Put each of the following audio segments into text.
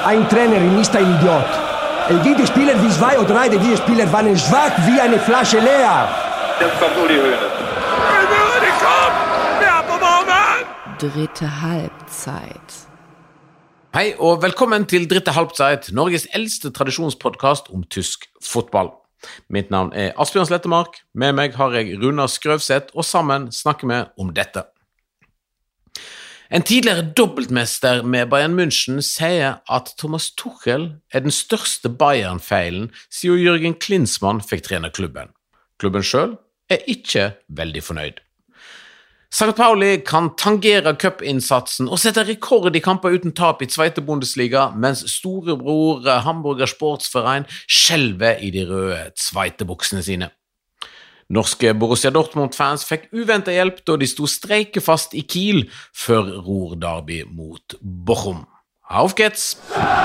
Ein Trainer ist ein Idiot. Jede Spieler wie 2 oder 3 der Spieler waren schwach wie eine Flasche leer. Jetzt kommt Uli Hoeneß. Dritte halvtid. Hei og velkommen til Dritte halvtid, Norges eldste tradisjonspodcast om tysk fotball. Mitt navn Asbjørn Slettemark, med meg har jeg Runar Skrøvseth, og sammen snakker vi om dette. En tidligere dobbeltmester med Bayern München sier at Thomas Tuchel den største Bayern-feilen siden Jürgen Klinsmann fikk trene klubben. Klubben selv ikke veldig fornøyd. St. Pauli kan tangere cupinnsatsen og sette rekord i kamper uten tap i Zweite Bundesliga, mens storebror Hamburger Sportsverein skjelver i de røde Zweite-buksene sine. Norske Borussia Dortmund-fans fikk uventet hjelp da de sto streikefast i Kiel før Ruhr-derby mot Bochum. Auf geht's!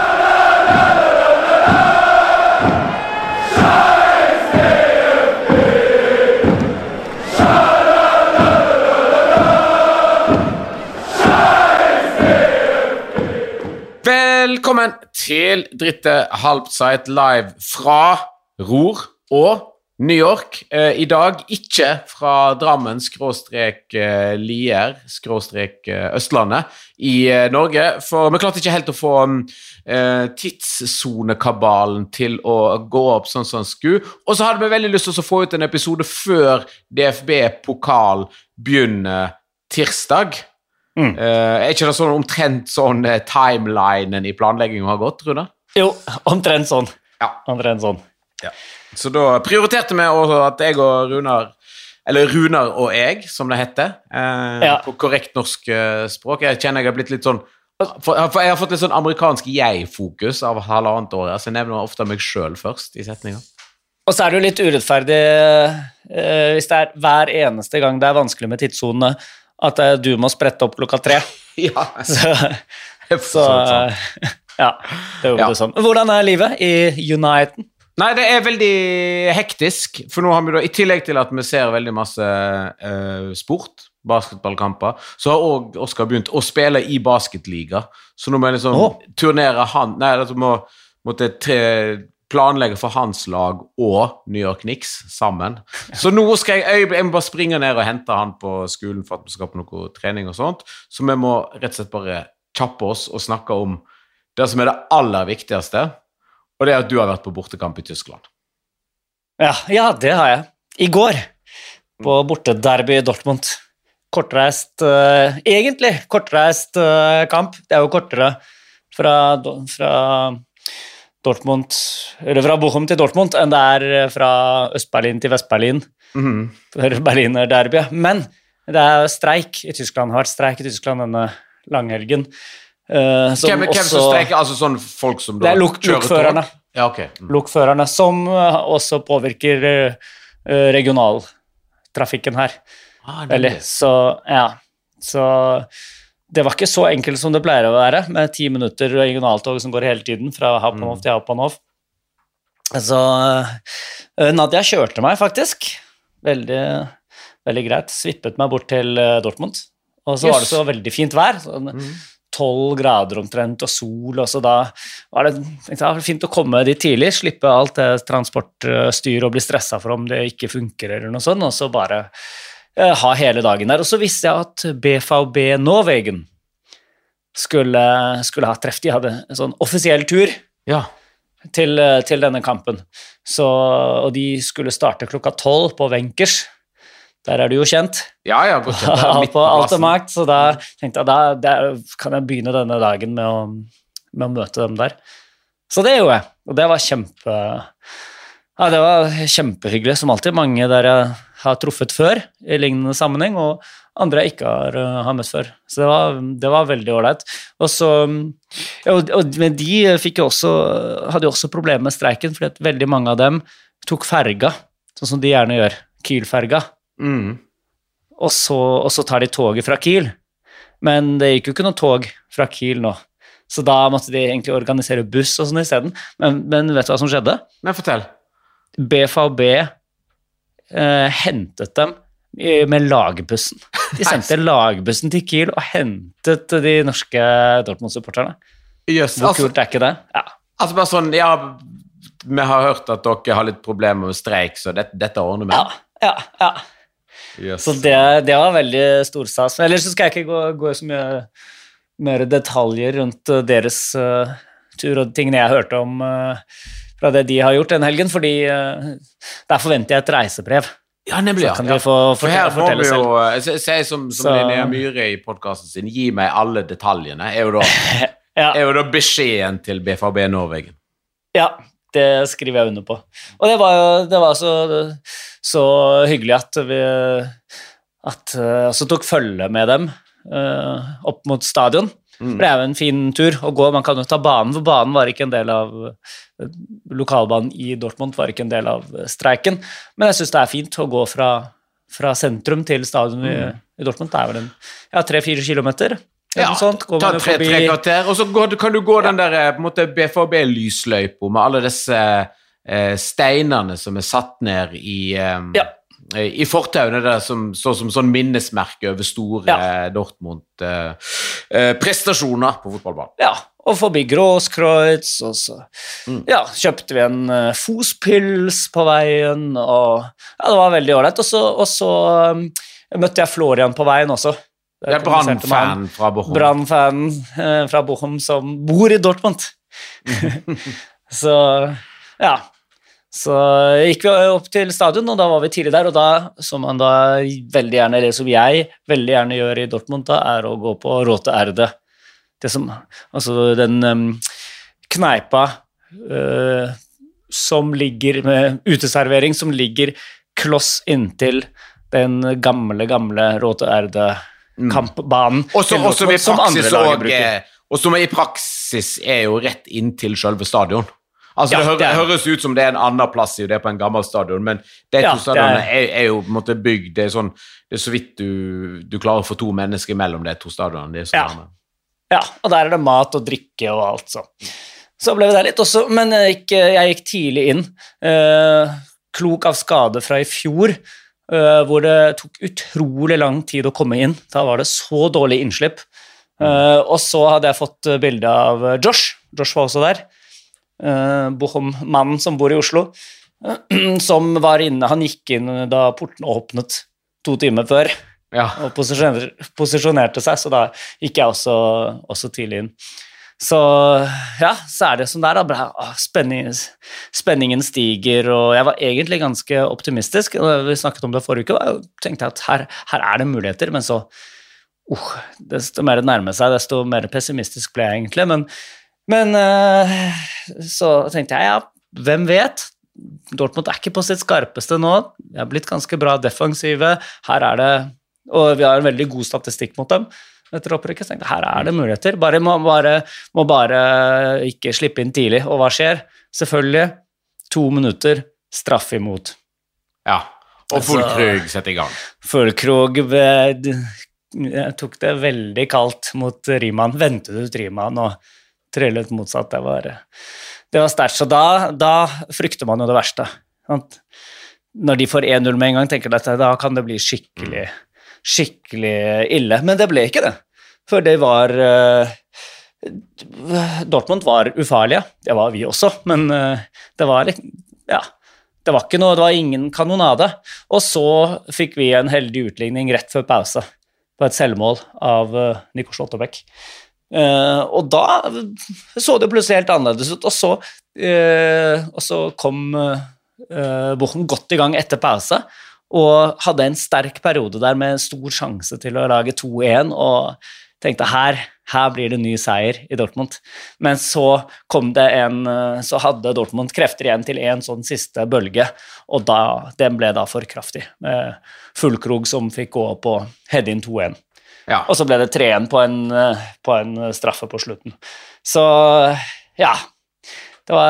Velkommen til Dritte halvtid live fra Ruhr og New York. I dag ikke fra Drammen /Lier /Østlandet i Norge, for vi klarte ikke helt å få tidszonekabalen til å gå opp sånn som skulle, og så hadde vi veldig lyst til å få ut en episode før DFB-pokal begynner tirsdag. Ikke det sånn omtrent sånn timelinen i planleggingen har gått, Rune? Jo, omtrent sånn. Ja. Omtrent sånn. Ja. Så da prioriterte vi også at jeg og Runar, eller Runar og jeg, som det heter, på korrekt norsk språk. Jeg kjenner jeg har blitt litt sånn, for jeg har fått litt sånn amerikansk jeg-fokus av halvannet år, så jeg nevner ofte meg selv først i setningen. Og så det jo litt urettferdig hvis det hver eneste gang det vanskelig med tidszonene, at du må sprette opp klokka 3. Ja, så ja, det er jo det sånn. Hvordan livet i Uniten? Nei, det veldig hektisk, for nå har vi da, i tillegg til at vi ser veldig masse sport, basketballkamper, så har også Oskar begynt å spille i basketliga, så nå må jeg liksom turnere han, måtte planlegge for hans lag og New York Knicks sammen. Så nå skal jeg må bare springe ned og hente han på skolen for at vi skal på noe trening og sånt, så vi må rett og slett bare kjappe oss og snakke om det som det aller viktigste, og det at du har vært på bortekamp i Tyskland. Ja, det har jeg. I går, på bortederby i Dortmund. Egentlig kortreist kamp. Det jo kortere fra Dortmund, eller fra Bochum til Dortmund, enn det fra Øst-Berlin til Vest-Berlin, for Berliner derby. Men det streik i Tyskland, har vært streik i Tyskland denne langhelgen. Hvem som streiker? Altså sånn folk som da kjører lokførerne. Ja, ok. Lokførerne, som også påvirker regionaltrafikken her. Så det var ikke så enkelt som det pleier å være, med 10 minutter regionaltog som går hele tiden, fra Hauptbahnhof til Hauptbahnhof. Så Nadia kjørte meg faktisk, veldig, veldig greit, svippet meg bort til Dortmund, og så var det så veldig fint vær, sånn 12 grader omtrent, og sol, og så da var det fint å komme dit tidlig, slippe alt det transportstyr og bli stresset for om det ikke funker eller noe sånt, og så bare ha hele dagen der. Og så visste jeg at BVB Norwegen skulle ha treff. De hadde en sånn offisiell tur til denne kampen. Og de skulle starte klokka 12 på Wenkers. Der det jo kjent. Ja, godt. På alt og makt, så da tenkte jeg, da kan jeg begynne denne dagen med å møte dem der. Så det gjorde jeg, og det var kjempehyggelig, som alltid. Mange der jeg har truffet før i lignende sammenheng, og andre jeg ikke har møtt før. Så det var veldig ordentlig. Men de hadde jo også problemer med streiken, fordi at veldig mange av dem tok ferga, sånn som de gjerne gjør, Kiel-ferga. Og så tar de toget fra Kiel, men det gikk jo ikke noe tog fra Kiel nå, så da måtte de egentlig organisere buss og sånn i stedet. Men vet du hva som skjedde? Nei, fortell. BVB hentet dem med lagbussen. De sendte lagbussen til Kiel og hentet de norske Dortmund-supporterne. Yes, Hvor kult ikke det? Ja. Altså bare sånn, ja, vi har hørt at dere har litt problemer med streik, så dette ordner vi. Ja. Yes. Så det var veldig storstas. Ellers så skal jeg ikke gå så mye mer detaljer rundt deres tur og tingene jeg hørte om fra det de har gjort den helgen, fordi der forventer jeg et reisebrev. Ja, nemlig, så kan de få fortelle selv. Jeg sier som Linnea Myhre i podcasten sin, gi meg alle detaljene, er jo da beskjeden til BFAB Norwegen. Ja, det skriver jeg under på. Og det var så hyggelig at vi tok følge med dem opp mot stadion. For det er jo en fin tur å gå, man kan jo ta banen, for banen var ikke en del av lokalbanen i Dortmund, var ikke en del av streiken, men jeg synes det er fint å gå fra sentrum til stadion i Dortmund. Det er vel 3-4 kilometer. Ja, ta 3 kvarter, og så kan du gå den der på en måte BFAB-lysløypo med alle disse steinene som er satt ned i fortauene der som står som sånn minnesmerke over store Dortmund prestasjoner på fotballbanen. Ja, og forbi Großkreuz, og så kjøpte vi en Fospils på veien, og det var veldig ordentlig, og så møtte jeg Florian på veien også. Det er Brann-fan fra Bochum. Brann-fan fra Bochum som bor i Dortmund. Så gikk vi opp til stadion, og da var vi tidlig der, og da, som man da veldig gjerne, eller som jeg veldig gjerne gjør i Dortmund, da, er å gå på Rote Erde. Altså den kneipa som ligger med uteservering, som ligger kloss inntil den gamle Rote Erde kampbanen. Og som i praksis er jo rett inntil selve stadion. Altså det høres ut som det er en annen plass i det på en gammel stadion, men de to stadionene er jo på en måte bygd, det er så vidt du klarer å få 2 mennesker mellom de 2 stadionene. Og der er det mat og drikke og alt, så ble vi der litt også, men jeg gikk tidlig inn, klok av skade fra i fjor, hvor det tok utrolig lang tid å komme inn. Da var det så dårlig innslipp. Og så hadde jeg fått bilde av Josh var også der, Bochum-mannen som bor i Oslo, som var inne, han gikk inn da porten åpnet 2 timer før, og posisjonerte seg, så da gikk jeg også tidlig inn. Så er det sånn der, spenningen stiger, og jeg var egentlig ganske optimistisk, og vi snakket om det forrige uke, og jeg tenkte at her er det muligheter, men så, desto mer det nærmer seg, desto mer pessimistisk ble jeg egentlig, men så tenkte jeg, hvem vet? Dortmund er ikke på sitt skarpeste nå, jeg har blitt ganske bra defensive, her er det, og vi har en veldig god statistikk mot dem, etter opprykket, så tenkte jeg, her er det muligheter, må bare ikke slippe inn tidlig, og hva skjer? Selvfølgelig, 2 minutter, straff imot. Ja, og Füllkrug setter i gang. Füllkrug, jeg tok det veldig kaldt mot Riemann, ventet ut Riemann, og trillet motsatt, det var sterkt, så da frykter man jo det verste. Når de får 1-0 med en gang, tenker jeg, da kan det bli skikkelig ille, men det ble ikke det, for det var Dortmund var ufarlige, det var vi også, men det var ikke noe, det var ingen kanonade, og så fikk vi en heldig utligning rett før pause, på et selvmål av Nico Schlotterbeck, og da så det plutselig helt annerledes ut, og så kom Bochum godt i gang etter pause, og hadde en sterk periode der med stor sjanse til å lage 2-1, og tenkte her blir det ny seier i Dortmund. Men så så hadde Dortmund krefter igjen til en sånn siste bølge, og den ble da for kraftig, med Füllkrug som fikk gå opp og heade inn 2-1. Ja. Og så ble det 3-1 på en straffe på slutten. Så det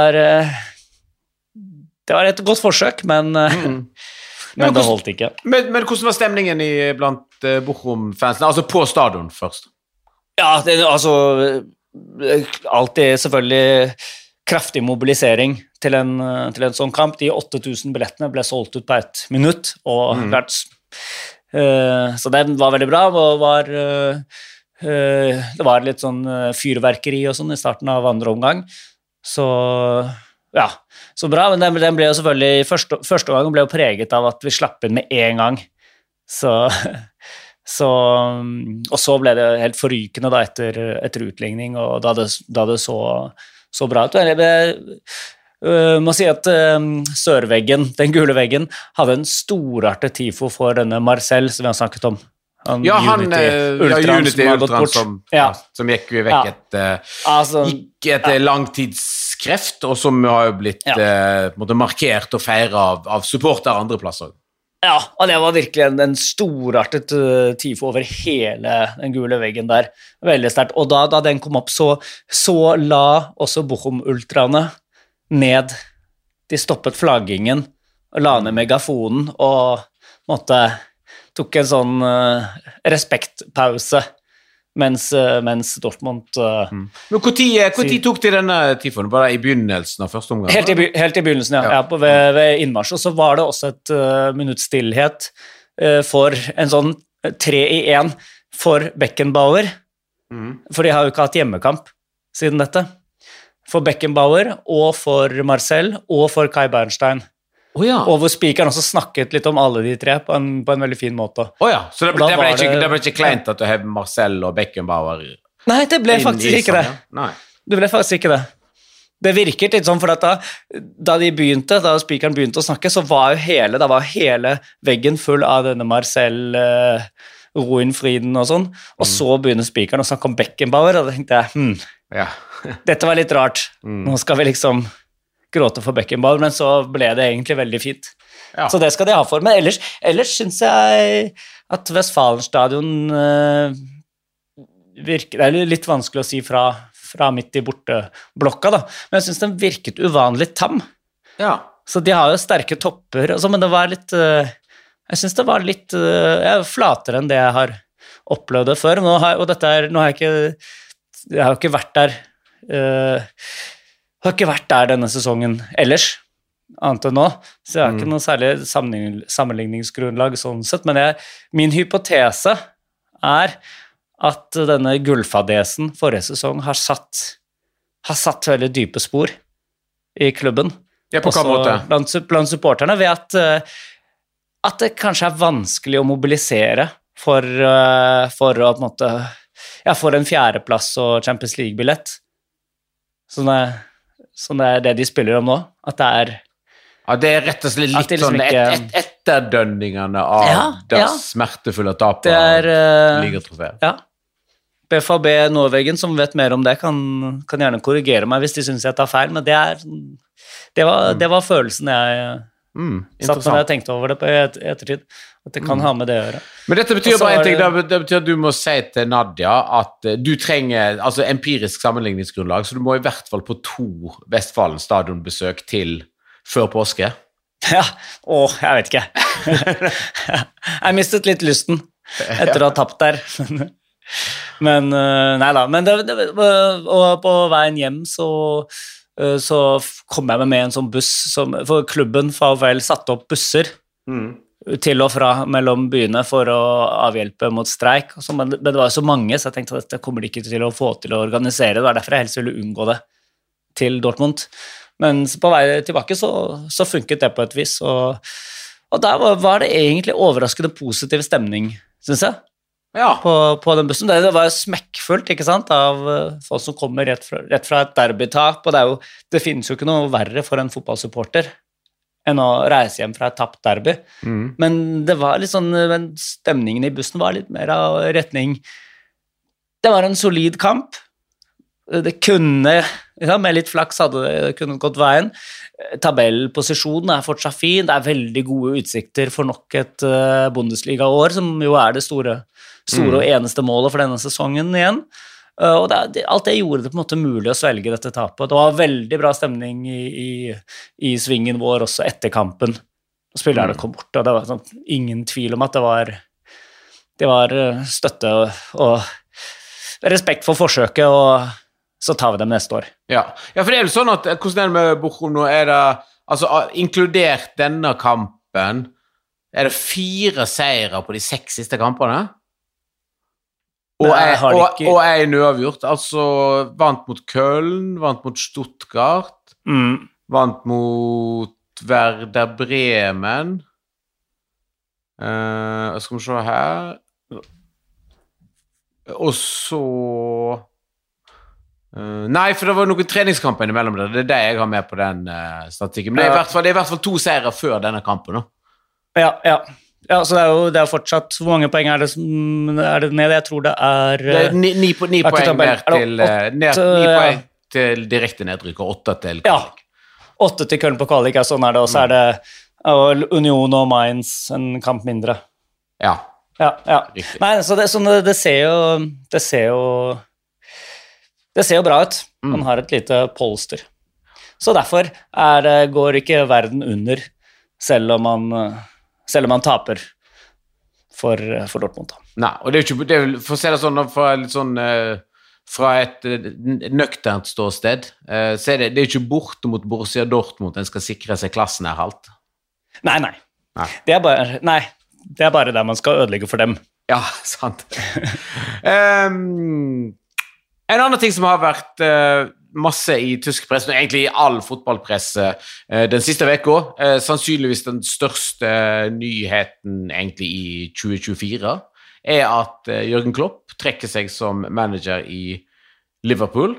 var et godt forsøk, men det holdt ikke. Men hvordan var stemningen blant Bochum-fansene? Altså på stadion først? Ja, alltid selvfølgelig kraftig mobilisering til en sånn kamp. De 8000 billettene ble solgt ut på 1 minutt, og så det var veldig bra, og var det var litt sånn fyrverkeri og sånn i starten av andre omgang, så ja, så bra, men den ble jo selvfølgelig, første gangen ble jo preget av at vi slapp inn med en gang, og så ble det helt forrykende da etter utligning, og da det så bra ut. Jeg må si at sørveggen, den gule veggen, hadde en storartet tifo for denne Marcel, som vi har snakket om. Unity Ultran som gikk vekk etter langtidskreft, og som har jo blitt markert og feiret av supporter andre plasser. Ja, og det var virkelig en storartet tifo over hele den gule veggen der. Veldig sterkt. Og da den kom opp, så la også Bochum-ultraene ned. De stoppet flaggingen, la ned megafonen, og tok en sånn respektpause mens Dortmund Men hvor tid tok de denne tifoen? Bare i begynnelsen av første omgang? Helt i begynnelsen, ja. Ved innmarsj, og så var det også et minutts stillhet for en sånn 3-1 for Beckenbauer, for de har jo ikke hatt hjemmekamp siden dette. For Beckenbauer, og for Marcel, og for Kai Bernstein. Og hvor spikeren også snakket litt om alle de tre på en veldig fin måte. Så det ble ikke kleint at du har Marcel og Beckenbauer? Nei, det ble faktisk ikke det. Det ble faktisk ikke det. Det virket litt sånn, for at da spikeren begynte å snakke, så var jo hele veggen full av denne Marcel, Roinfriden og sånn, og så begynner spikeren å snakke om Beckenbauer, og da tenkte jeg, dette var litt rart. Nå skal vi liksom gråte for Beckenbauer, men så ble det egentlig veldig fint. Så det skal de ha for. Men ellers synes jeg at Westfalenstadion virker, det er litt vanskelig å si fra midt i borteblokka da, men jeg synes den virket uvanlig tam. Så de har jo sterke topper, og så, men det var litt, jeg synes det var litt flatere enn det jeg har opplevd det før. Nå har jeg jo ikke vært der, har ikke vært der denne sesongen ellers, annet enn nå, så jeg har ikke noe særlig sammenligningsgrunnlag sånn sett, men min hypotese at denne gullfadesen forrige sesong har satt veldig dype spor i klubben. På hva måte? Blant supporterne, ved at det kanskje vanskelig å mobilisere for å på en måte, for en fjerdeplass og Champions League-billett. Sånn det det de spiller om nå, at det det rett og slett litt liksom sånn etterdønningene av det smertefulle tapet av ligatrofeet. BFAB Norwegen, som vet mer om det, kan gjerne korrigere meg hvis de synes jeg tar feil, men det var følelsen jeg satt når jeg tenkte over det på ettertid, at det kan ha med det å gjøre. Men dette betyr bare en ting, det betyr at du må si til Nadia at du trenger empirisk sammenligningsgrunnlag, så du må i hvert fall på 2 Westfalen stadionbesøk til før påske. Jeg vet ikke. Jeg mistet litt lysten etter å ha tapt der. Men neida, og på veien hjem så kom jeg med en sånn buss, for klubben VfL satte opp busser til og fra mellom byene for å avhjelpe mot streik, men det var jo så mange, så jeg tenkte at dette kommer de ikke til å få til å organisere, det var derfor jeg helst ville unngå det til Dortmund. Men på vei tilbake så funket det på et vis, og der var det egentlig overraskende positiv stemning, synes jeg. På den bussen. Det var jo smekkfullt, ikke sant, av folk som kommer rett fra et derbytap, og det finnes jo ikke noe verre for en fotballsupporter enn å reise hjem fra et tapt derby. Men det var litt sånn, stemningen i bussen var litt mer av retning. Det var en solid kamp. Det kunne, med litt flaks hadde det kunnet gått veien. Tabellposisjonen fortsatt fin. Det veldig gode utsikter for nok et Bundesliga-år, som jo det store og eneste målet for denne sesongen igjen. Og alt det gjorde det på en måte mulig å svelge dette tapet. Det var veldig bra stemning i svingen vår også etter kampen. Spillerne kom bort, og det var sånn, ingen tvil om at det var støtte og respekt for forsøket, og så tar vi dem neste år. For det jo sånn at, hvordan det med Bochum nå? Inkludert denne kampen, det 4 seire på de 6 siste kampene? Og en uavgjort, altså vant mot Köln, vant mot Stuttgart, vant mot Werder Bremen, skal vi se her, og så... Nei, for det var noen treningskamper imellom det. Det jeg har med på den statistikken. Men det er i hvert fall 2 seire før denne kampen. Ja, så det er jo fortsatt... Hvor mange poeng er det ned? Jeg tror det er... Det er 9 poeng poeng til direkte nedrykk, og 8 til kvalik. Ja, 8 til Köln på kvalik, sånn er det. Og så er det Union og Mainz en kamp mindre. Ja. Riktig. Nei, så det ser jo bra ut. Man har et lite polster. Så derfor går ikke verden under, selv om man taper for Dortmund. Nei, og det er jo for å se det sånn, fra et nøkternt ståsted, så det er ikke borte mot Borussia Dortmund en skal sikre seg klassen halvt. Nei. Det er bare der man skal ødelegge for dem. Ja, sant. En annen ting som har vært masse i tysk presse, og egentlig i all fotballpresse den siste veka, sannsynligvis den største nyheten egentlig i 2024, er at Jürgen Klopp trekker seg som manager i Liverpool.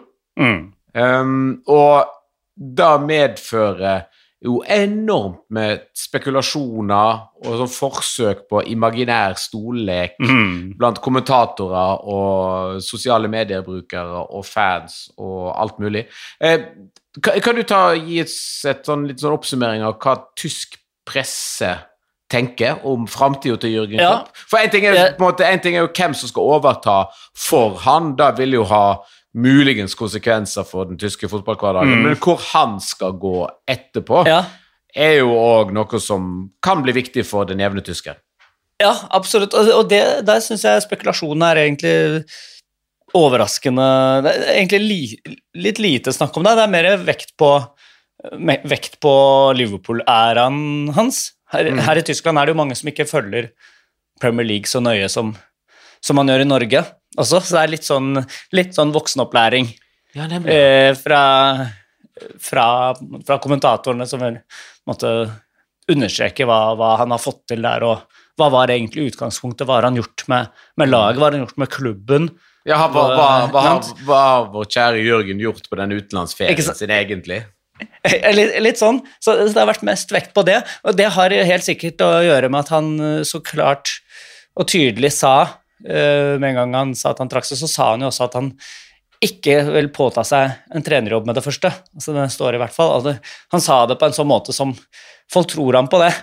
Og da medfører jo enormt med spekulasjoner og sånn forsøk på imaginær stollek blant kommentatorer og sosiale mediebrukere og fans og alt mulig. Kan du gi litt sånn oppsummering av hva tysk presse tenker om fremtiden til Jürgen Klopp? For en ting er jo hvem som skal overta for han, da vil jo ha muligens konsekvenser for den tyske fotballhverdagen, men hvor han skal gå etterpå er jo også noe som kan bli viktig for den jevne tysker. Ja, absolutt, og der synes jeg spekulasjonen er egentlig overraskende. Det er egentlig litt lite snakk om det. Det er mer vekt på Liverpool-æraen hans. Her i Tyskland er det jo mange som ikke følger Premier League så nøye som man gjør i Norge også, så det er litt sånn voksenopplæring fra kommentatorene som måtte understreke hva han har fått til der, og hva var egentlig utgangspunktet, hva har han gjort med laget, hva har han gjort med klubben. Ja, hva har vår kjære Jørgen gjort på den utenlandsferien sin egentlig? Litt sånn, så det har vært mest vekt på det, og det har helt sikkert å gjøre med at han så klart og tydelig sa, med en gang han sa at han trakk seg, så sa han jo også at han ikke vil påta seg en trenerjobb med det første. Altså det står i hvert fall. Altså, han sa det på en sånn måte som folk tror han på det.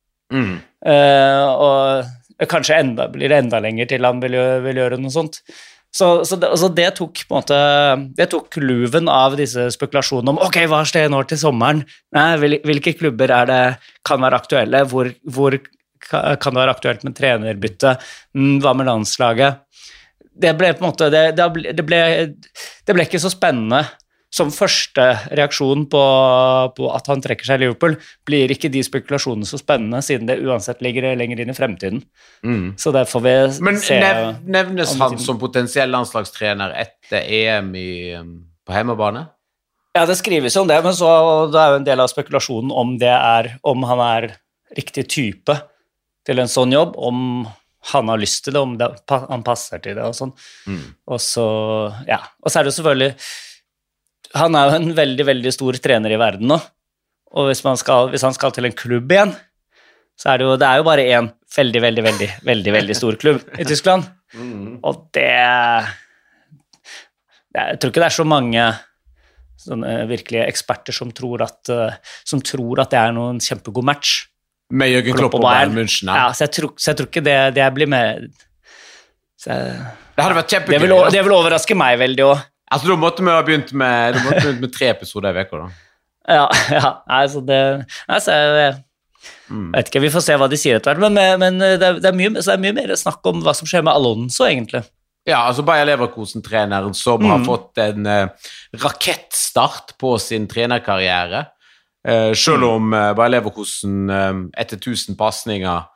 Og kanskje blir det enda lenger til han vil gjøre noe sånt. Så det tok på en måte, det tok luven av disse spekulasjonene om, ok, hva skjer nå til sommeren? Nei, hvilke klubber kan være aktuelle? Hvor kan det være aktuelt med trenerbytte? Hva med landslaget? Det ble på en måte, det ble ikke så spennende som første reaksjon på at han trekker seg i Liverpool, blir ikke de spekulasjonene så spennende, siden det uansett ligger lenger inn i fremtiden. Så det får vi se. Men nevnes han som potensiell landslagstrener etter EM på hjemmebane? Ja, det skrives jo om det, men så det er jo en del av spekulasjonen om han er riktig type til en sånn jobb, om han har lyst til det, om han passer til det og sånn. Og så er det jo selvfølgelig, han er jo en veldig, veldig stor trener i verden nå, og hvis han skal til en klubb igjen, så er det er jo bare en veldig, veldig, veldig, veldig, veldig stor klubb i Tyskland. Og jeg tror ikke det er så mange sånne virkelige eksperter som tror at det er noen kjempegod match. Med Jürgen Klopp og Bayern München. Ja, så jeg tror ikke det blir med. Det hadde vært kjempegøy. Det vil overraske meg veldig også. Altså, da måtte vi ha begynt med 3 episoder i veka da. Ja, altså jeg vet ikke, vi får se hva de sier etter hvert, men det er mye mer snakk om hva som skjer med Alonso egentlig. Ja, altså Bayer Leverkusen-treneren som har fått en rakettstart på sin trenerkarriere. Selv om Bayer Leverkusen etter 1000 passninger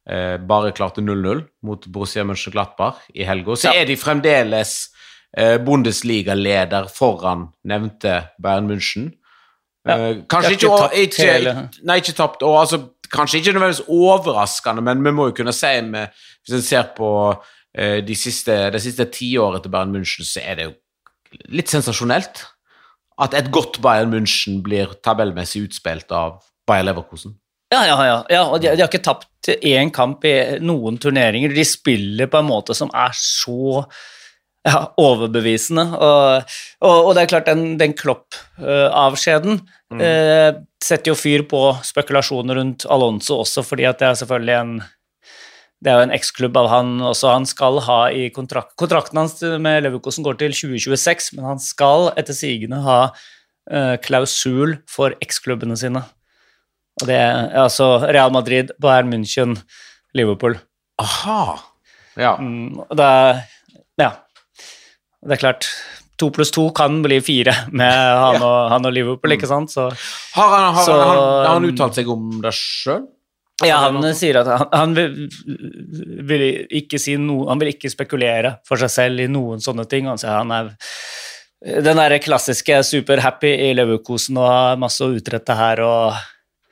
bare klarte 0-0 mot Borussia Mönchengladbach i helgen. Så de fremdeles Bundesliga-leder foran nevnte Bayern München. Kanskje ikke tapt, og altså, kanskje ikke nødvendigvis overraskende, men vi må jo kunne si, hvis vi ser på det siste 10 året til Bayern München, så det jo litt sensasjonelt at et godt Bayern München blir tabellmessig utspilt av Bayer Leverkusen. Ja, og de har ikke tapt en kamp i noen turneringer. De spiller på en måte som så overbevisende. Og det klart, den Klopp-avskjeden setter jo fyr på spekulasjoner rundt Alonso også, fordi at det selvfølgelig det jo en eksklubb av han også. Han skal ha i kontrakten hans med Leverkusen går til 2026, men han skal etter sigende ha klausul for eksklubbene sine. Og det altså Real Madrid, Bayern München, Liverpool. Aha, ja. Det klart, 2 + 2 kan bli 4 med han og Liverpool, ikke sant? Så, har han uttalt seg om det selv? Ja, han sier at han vil ikke si noe, han vil ikke spekulere for seg selv i noen sånne ting. Han sier han den der klassiske super-happy i Leverkusen og har masse å utrette her, og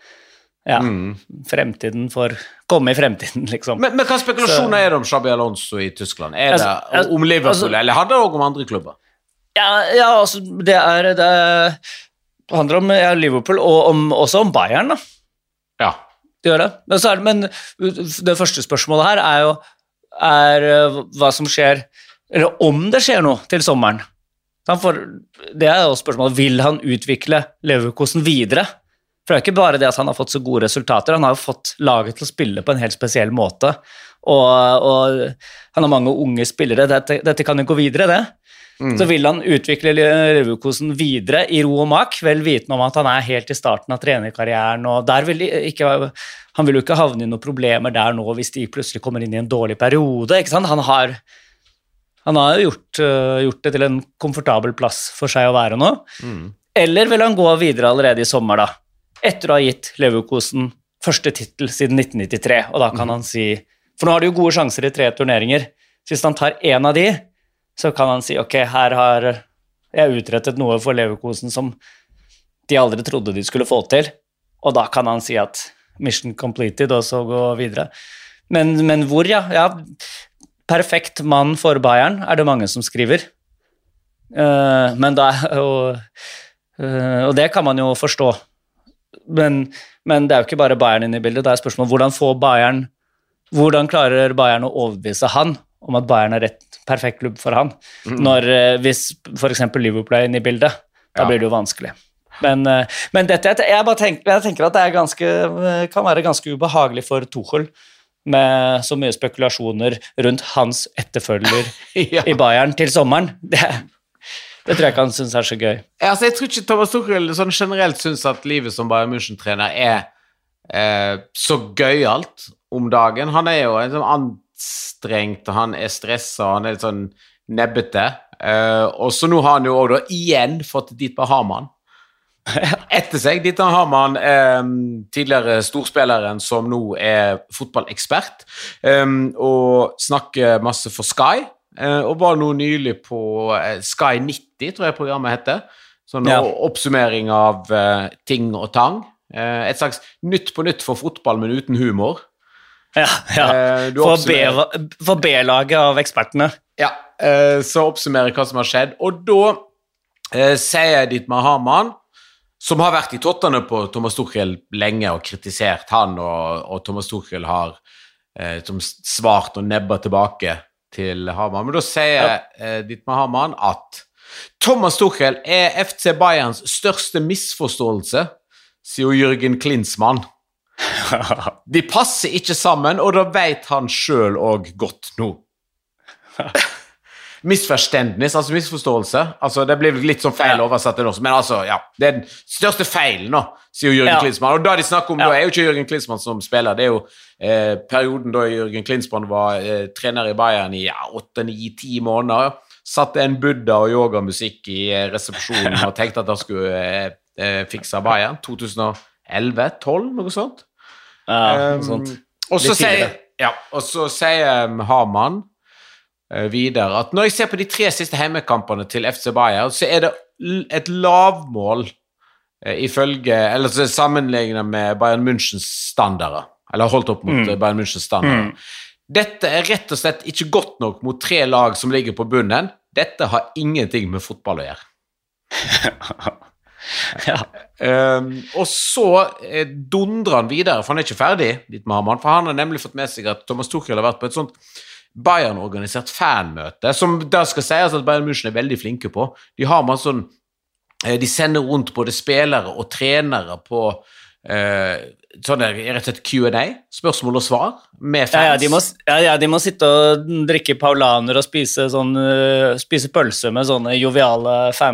fremtiden får komme i fremtiden, liksom. Men hva spekulasjoner det om Xabi Alonso i Tyskland? Det om Liverpool, eller hadde det også om andre klubber? Ja, altså, det handler om Liverpool, og også om Bayern, da. Ja. Det gjør det. Men det første spørsmålet her jo hva som skjer, eller om det skjer noe til sommeren. Det jo spørsmålet, vil han utvikle Leverkusen videre? For det ikke bare det at han har fått så gode resultater, han har jo fått laget til å spille på en helt spesiell måte, og han har mange unge spillere, dette kan jo gå videre, det. Så vil han utvikle Leverkusen videre i ro og mak, vel vitende om at han helt i starten av trenerkarrieren, og han vil jo ikke havne i noen problemer der nå hvis de plutselig kommer inn i en dårlig periode, ikke sant? Han har jo gjort det til en komfortabel plass for seg å være nå. Eller vil han gå videre allerede i sommer da? Etter å ha gitt Leverkusen første titel siden 1993, og da kan han si, for nå har de jo gode sjanser i 3 turneringer, så hvis han tar en av de, så kan han si, ok, her har jeg utrettet noe for Leverkusen som de aldri trodde de skulle få til, og da kan han si at mission completed, og så gå videre. Men hvor, perfekt mann for Bayern, det mange som skriver, men da, og det kan man jo forstå, men det jo ikke bare Bayern inne i bildet, det spørsmålet hvordan klarer Bayern å overbevise han om at Bayern rett perfekt klubb for han, hvis for eksempel Liverpool inne i bildet, da blir det jo vanskelig. Men dette, jeg tenker at det kan være ganske ubehagelig for Tuchel, med så mye spekulasjoner rundt hans etterfølger i Bayern til sommeren. Det tror jeg ikke han synes så gøy. Altså, jeg tror ikke Thomas Tuchel sånn generelt synes at livet som Bayern München-trener så gøyalt om dagen. Han jo en sånn anstrengt, og han stresset, og han litt sånn nebbete. Og så nå har han jo også da igjen fått Dietmar Hamann etter seg. Dietmar Hamann tidligere storspilleren som nå fotballekspert, og snakker masse for Sky, og var nå nylig på Sky 90, tror jeg programmet heter, sånn oppsummering av ting og tang, et slags nytt på nytt for fotball, men uten humor. For B-laget av ekspertene. Så oppsummerer hva som har skjedd, og da sier Dietmar Hamann, som har vært i tottene på Thomas Tuchel lenge og kritisert han, og Thomas Tuchel har svart og nebbet tilbake til Hamann, men da sier Dietmar Hamann at Thomas Tuchel FC Bayerns største misforståelse, sier Jürgen Klinsmann. De passer ikke sammen, og da vet han selv også godt nå. Misforståelse, altså misforståelse, altså det blir litt sånn feil oversatt det også, men altså, det den største feilen nå, sier Jürgen Klinsmann, og da de snakker om, da jo ikke Jürgen Klinsmann som spiller, det jo perioden da Jürgen Klinsmann var trener i Bayern i 8, 9, 10 måneder, satte en Buddha og yogamusikk i resepsjonen og tenkte at han skulle fikse Bayern, 2011, 12, noe sånt. Noe sånt. Og så sier Ja, og så sier Hamann videre at når jeg ser på de 3 siste hjemmekampene til FC Bayern, så det et lavmål ifølge, eller så sammenlignet med Bayern Münchens standarder, eller holdt opp mot Bayern Münchens standarder. Dette rett og slett ikke godt nok mot 3 lag som ligger på bunnen. Dette har ingenting med fotball å gjøre. Ja. Og så dundrer han videre, for han ikke ferdig dit med Hamann, for han har nemlig fått med seg at Thomas Tuchel har vært på et sånt Bayern-organisert fanmøte, som da skal sies at Bayern München veldig flinke på. De har med sånn, de sender rundt både spillere og trenere på sånn rett og slett Q&A, spørsmål og svar med fans. De må sitte og drikke paulaner og spise pølse med sånne joviale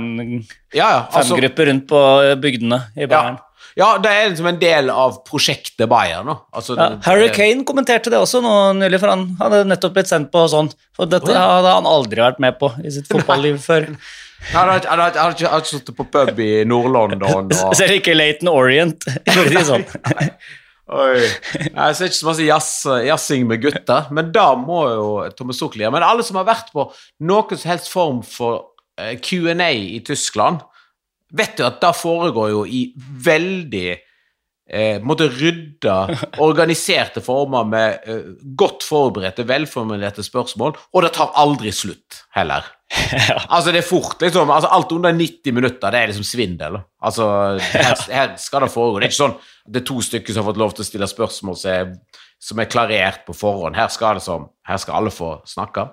fangrupper rundt på bygdene i Bayern. Ja, det liksom en del av prosjektet Bayern. Altså, Harry Kane kommenterte det også nå nylig, for han hadde nettopp blitt sendt på sånn, for dette hadde han aldri vært med på i sitt fotballiv før. Han har ikke suttet på pub i Nord-London. Ser ikke Leyton Orient. Sånn. Oi. Jeg ser ikke så masse jassing med gutter, men da må jo Thomas Tuchel gjøre. Men alle som har vært på noen som helst form for Q&A i Tyskland, vet du at da foregår jo i veldig måtte rydde, organiserte former med godt forberedte, velformulerte spørsmål, og det tar aldri slutt heller. Ja. Altså det fort, liksom, altså alt under 90 minutter, det liksom svindel. Altså her skal det foregå. Det ikke sånn at det 2 stykker som har fått lov til å stille spørsmål som klarert på forhånd. Her skal alle få snakke.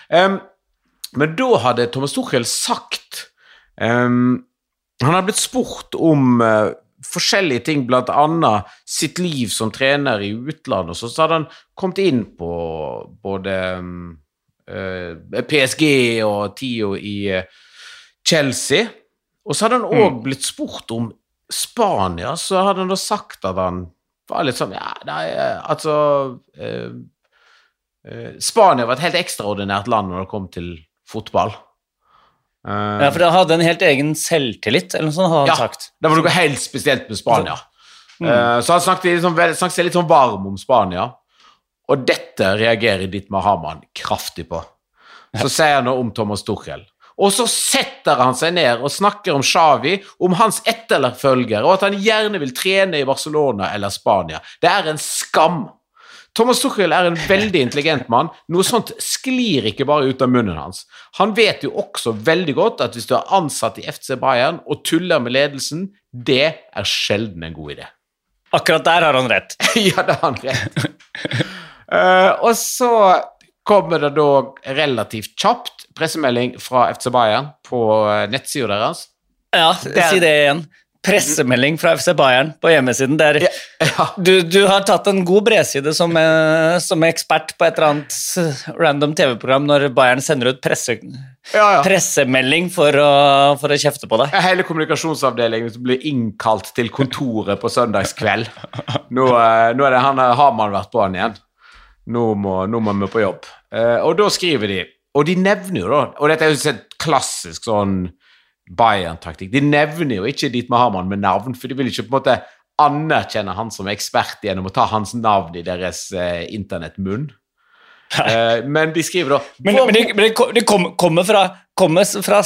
Men da hadde Thomas Tuchel sagt han har blitt spurt om forskjellige ting, blant annet sitt liv som trener i utlandet, og så hadde han kommet inn på både PSG og Tio i Chelsea, og så hadde han også blitt spurt om Spania, så hadde han da sagt at han var litt sånn, Spania var et helt ekstraordinært land når det kom til fotball. Ja, for det hadde en helt egen selvtillit, eller noe sånt hadde han sagt. Ja, det var noe helt spesielt med Spania. Så han snakket seg litt sånn varm om Spania, og dette reagerer Dietmar Hamann kraftig på. Så sier han om Thomas Tuchel. Og så setter han seg ned og snakker om Xavi, om hans etterfølger, og at han gjerne vil trene i Barcelona eller Spania. Det en skam. Thomas Tuchel en veldig intelligent mann. Noe sånt sklir ikke bare ut av munnen hans. Han vet jo også veldig godt at hvis du ansatt i FC Bayern og tuller med ledelsen, det sjelden en god idé. Akkurat der har han rett. Ja, det har han rett. Og så kommer det da relativt kjapt pressemelding fra FC Bayern på nettsiden deres. Ja, si det igjen. Pressemelding fra FC Bayern på hjemmesiden. Du har tatt en god bredside som ekspert på et eller annet random TV-program når Bayern sender ut pressemelding for å kjefte på deg. Hele kommunikasjonsavdelingen blir innkalt til kontoret på søndagskveld. Nå det han Hamann vært på han igjen. Nå må vi på jobb. Og da skriver de, og de nevner jo da, og dette jo et klassisk sånn Bayern-taktikk. De nevner jo ikke Dietmar Hamann med navn, for de vil ikke på en måte anerkjenne han som ekspert gjennom å ta hans navn i deres internettmunn. Men de skriver da... Men det kommer fra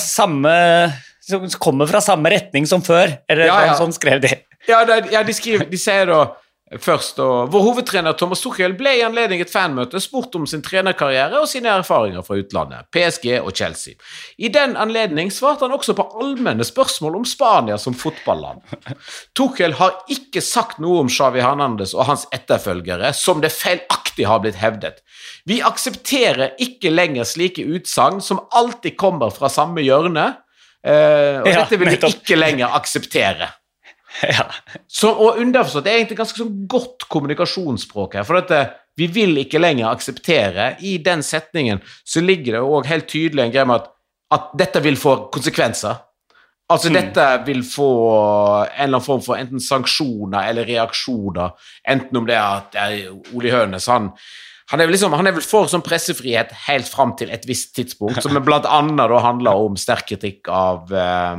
samme retning som før, eller sånn skrev de. Ja, de sier da først, og vår hovedtrener Thomas Tuchel ble i anledning et fanmøte spurt om sin trenerkarriere og sine erfaringer fra utlandet, PSG og Chelsea. I den anledning svarte han også på allmenne spørsmål om Spania som fotballland. Tuchel har ikke sagt noe om Xavi Hernandez og hans etterfølgere, som det feilaktig har blitt hevdet. Vi aksepterer ikke lenger slike utsagn som alltid kommer fra samme hjørne, og dette vil vi ikke lenger akseptere. Ja. Og underforstått, det egentlig ganske sånn godt kommunikasjonsspråk her, for vi vil ikke lenger akseptere. I den setningen så ligger det også helt tydelig en greie med at dette vil få konsekvenser. Altså dette vil få en eller annen form for enten sanksjoner eller reaksjoner, enten om det at Uli Hoeneß, han vel for sånn pressefrihet helt frem til et visst tidspunkt, som blant annet da handler om sterk kritikk av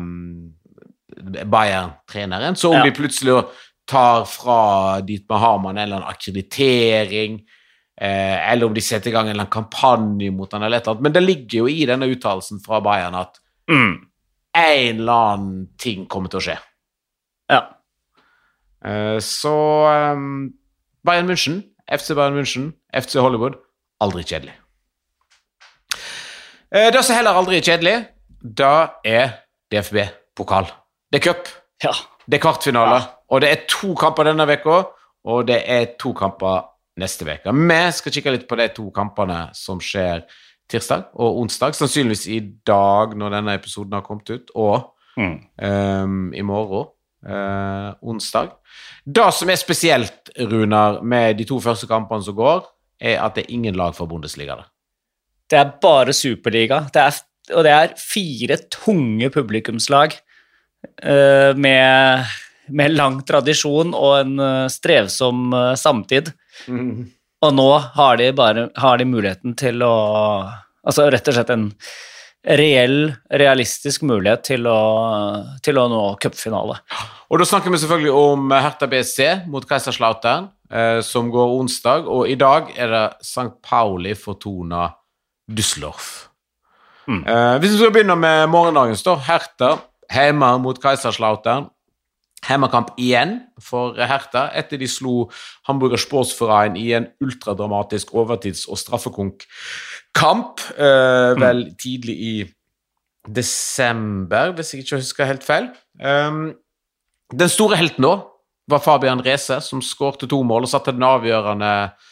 Bayern-treneren, så om de plutselig tar fra Dietmar Hamann en eller annen akkreditering, eller om de setter i gang en eller annen kampanje mot han eller et eller annet, men det ligger jo i denne uttalelsen fra Bayern at en eller annen ting kommer til å skje. Ja. Så Bayern München, FC Bayern München, FC Hollywood, aldri kjedelig. Det som heller aldri kjedelig, da DFB-pokal. Det cup, det kvartfinale, og det 2 kamper denne veka, og det 2 kamper neste veka. Vi skal kikke litt på de 2 kampene som skjer tirsdag og onsdag, sannsynligvis i dag når denne episoden har kommet ut, og i morgen, onsdag. Det som spesielt, Runar, med de 2 første kampene som går, at det ingen lag fra Bundesliga der. Det bare Superliga. Og det 4 tunge publikumslag med lang tradisjon og en strevsom samtid. Og nå har de muligheten til å, altså rett og slett en realistisk mulighet til å nå cupfinale. Og da snakker vi selvfølgelig om Hertha BSC mot Kaiserslautern, som går onsdag, og i dag det St. Pauli Fortuna Düsseldorf. Hvis vi skal begynne med morgendagens da, Hertha hjemme mot Kaiserslautern, hemmekamp igjen for Hertha, etter de slo Hamburger Sportsverein i en ultradramatisk overtids- og straffekonk-kamp, vel tidlig i desember, hvis jeg ikke husker helt feil. Den store helten nå var Fabian Rehse, som skårte 2 mål og satte den avgjørende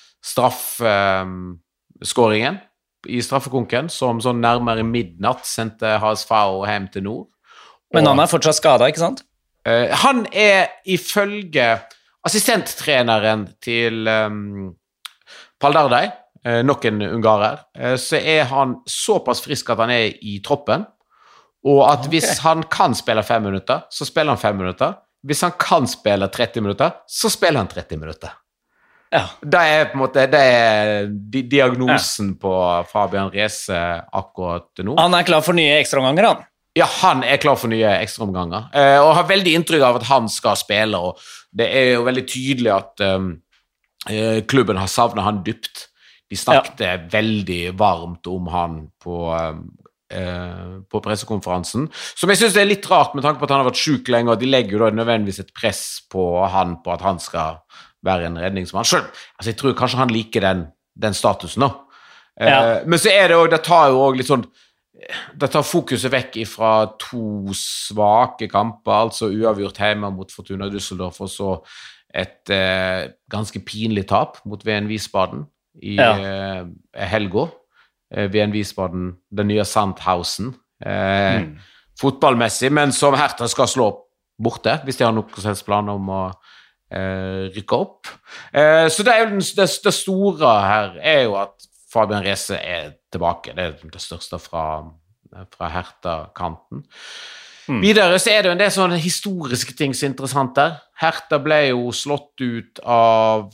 straffeskåringen i straffekonken, som sånn nærmere midnatt sendte HSV hjem til nord. Men han fortsatt skadet, ikke sant? Han ifølge assistenttreneren til Pál Dardai, nok en ungarer, så han såpass frisk at han i troppen, og at hvis han kan spille 5 minutter, så spiller han 5 minutter. Hvis han kan spille 30 minutter, så spiller han 30 minutter. Ja. Det på en måte diagnosen på Fabian Rehse akkurat nå. Han klar for nye ekstraomganger, han? Ja, han klar for nye ekstraomganger, og har veldig inntrykk av at han skal spille, og det jo veldig tydelig at klubben har savnet han dypt. De snakket veldig varmt om han på pressekonferansen, som jeg synes litt rart med tanke på at han har vært syk lenge, og de legger jo da nødvendigvis et press på at han skal være en redningsmann. Selv, altså jeg tror kanskje han liker den statusen nå. Men så det også, det tar jo også litt sånn, det tar fokuset vekk fra 2 svake kamper, altså uavgjort hjemme mot Fortuna Düsseldorf, og så et ganske pinlig tap mot VN Wiesbaden i helga. VN Wiesbaden, den nye Sandhausen, fotballmessig, men som Hertha skal slå borte, hvis de har noen som helst plan om å rykke opp. Så det store her jo at Fabian Rehse tilbake. Det det største fra Hertha-kanten. Videre så det jo en del sånne historiske ting som interessant der. Hertha ble jo slått ut av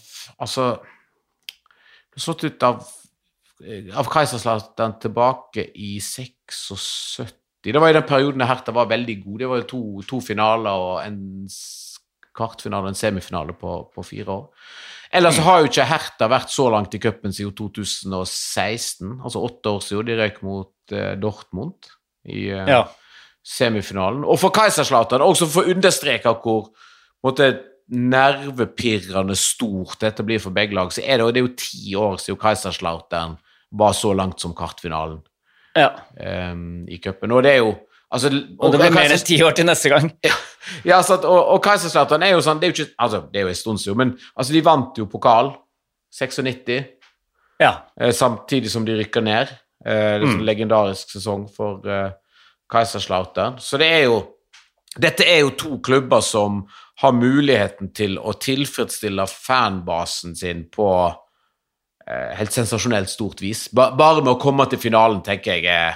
Kaiserslautern tilbake i 76. Det var i den perioden Hertha var veldig god. Det var jo 2 finaler og en kvartfinale og en semifinale på 4 år. Ellers så har jo ikke Hertha vært så langt i cupen siden 2016, altså 8 år siden de røk mot Dortmund i semifinalen. Og for Kaiserslautern, også for å understreke hvor nervepirrende stort dette blir for begge lag, så det jo 10 år siden Kaiserslautern var så langt som kvartfinalen i cupen. Og det jo altså, og det blir mer enn 10 år til neste gang. Og Kaiserslautern jo sånn, det jo ikke, altså det jo en stund siden, men altså, de vant jo pokal 96, samtidig som de rykker ned. Det en legendarisk sesong for Kaiserslautern. Så dette jo 2 klubber som har muligheten til å tilfredsstille fanbasen sin på helt sensasjonelt stort vis. Bare med å komme til finalen, tenker jeg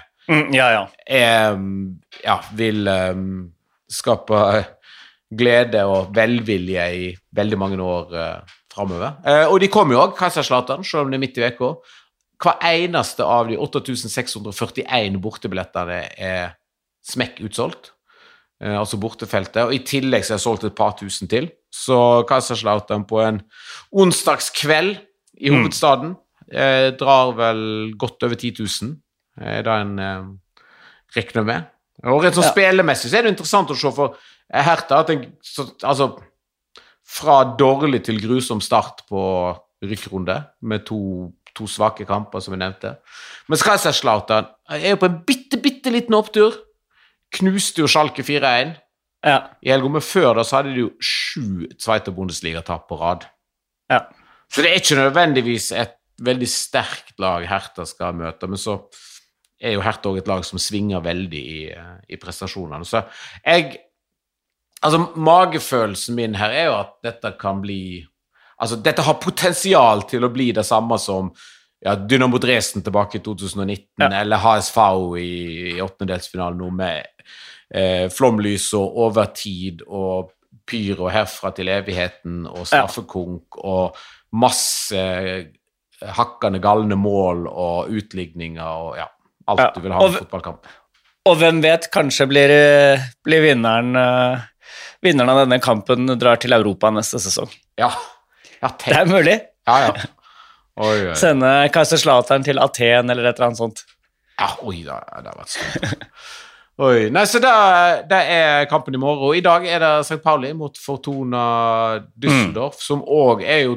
vil skape glede og velvilje i veldig mange år fremover. Og de kommer jo også, Kaiserslautern, selv om det midt i veka. Hver eneste av de 8641 bortebillettene smekk utsolgt, altså bortefeltet, og i tillegg så solgt et par tusen til. Så Kaiserslautern på en onsdagskveld i hovedstaden Drar vel godt over 10 000. Da en regner med. Og rett sånn spillemessig så det interessant å se for Hertha at altså fra dårlig til grusom start på rykkrunde med to svake kamper som vi nevnte. Men Kaiserslautern jo på en bitte liten opptur. Knuste jo Schalke 4-1 i helga, men før da så hadde de jo 7 zweite Bundesliga-tap på rad. Så det ikke nødvendigvis et veldig sterkt lag Hertha skal møte, men så jo Hertha også et lag som svinger veldig i prestasjonene. Så altså magefølelsen min her jo at dette kan bli, altså dette har potensial til å bli det samme som Dynamo Dresden tilbake i 2019, eller HSV i åttendedelsfinalen nå med flomlys og overtid og pyro herfra til evigheten og straffekonk og masse hakkende galne mål og utligninger og alt du vil ha i fotballkamp. Og hvem vet, kanskje blir vinneren av denne kampen drar til Europa neste sesong. Tenk. Det mulig. Oi. Sende Kaiserslautern til Aten eller et eller annet sånt. Det har vært stort. Oi, nei, så det kampen i morgen, og i dag det St. Pauli mot Fortuna Düsseldorf, som også jo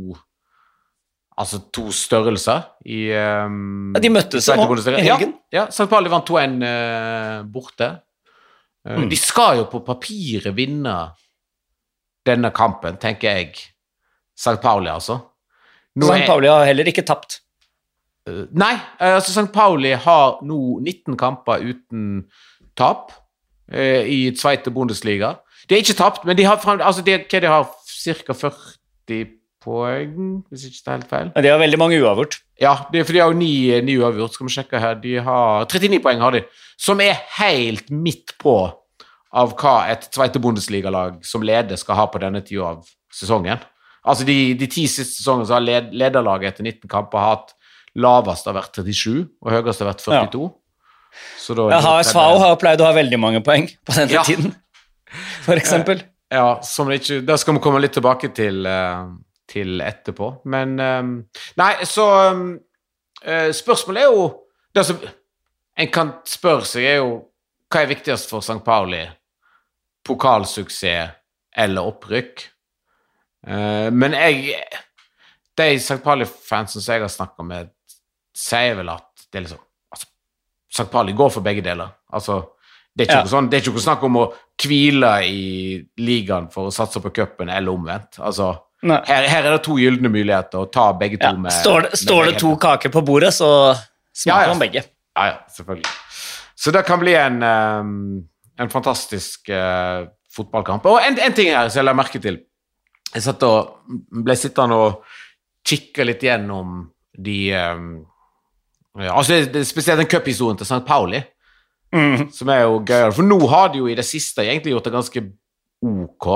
to størrelser i de møttes nå i helgen. St. Pauli vant 2-1 borte. De skal jo på papiret vinne denne kampen, tenker jeg. St. Pauli, altså. St. Pauli har heller ikke tapt. Nei, altså St. Pauli har nå 19 kamper uten tap i zweite Bundesliga. De har ikke tapt, men de har cirka 40 poeng, hvis ikke det helt feil. De har veldig mange uavgjort. Ja, for de har jo 9 uavgjort, skal vi sjekke her. De har 39 poeng, har de, som helt midt på av hva et zweite Bundesliga-lag som leder skal ha på denne tiden av sesongen. Altså de 10 siste sesongene så har lederlaget etter 19 kamper hatt lavest har vært 37, og høyest har vært 42. Så da HSV har pleid å ha veldig mange poeng på denne tiden, for eksempel. Som det skal vi komme litt tilbake til etterpå. Men, nei, så spørsmålet jo, det som en kan spørre seg jo, hva viktigst for St. Pauli? Pokalsuksess eller opprykk? Men de St. Pauli-fansen som jeg har snakket med, sier vel at det liksom, altså, St. Pauli går for begge deler. Altså, det ikke sånn, det ikke noe snakk om å hvile i ligaen for å satse på cupen eller omvendt. Altså, her det 2 gyldne muligheter å ta begge to med... Står det 2 kaker på bordet, så smaker man begge. Ja, selvfølgelig. Så det kan bli en fantastisk fotballkamp. Og en ting her som jeg la merke til. Jeg ble sittende og kikke litt gjennom de altså spesielt den cuphistorien til St. Pauli som jo gøy, for nå har de jo i det siste egentlig gjort det ganske ok